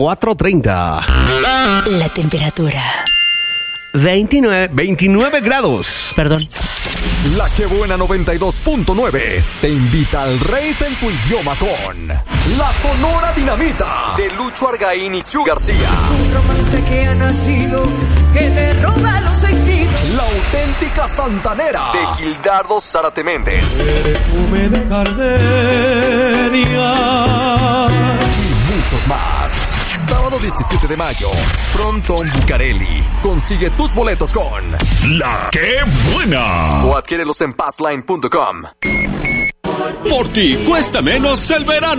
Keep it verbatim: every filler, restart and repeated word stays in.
cuatro treinta. La temperatura. veintinueve, veintinueve grados. Perdón. La que buena noventa y dos punto nueve te invita al Reyes en tu idioma con La Sonora Dinamita de Lucho Argaín y Chu García. Un romance que ha nacido, que te roba los sentidos. La Auténtica Santanera de Gildardo Zárate Méndez. Perfume de gardenia. Y muchos más. Sábado diecisiete de mayo, Frontón Bucareli. Consigue tus boletos con La Que Buena. O adquiérelos en passline punto com. Por ti cuesta menos el verano.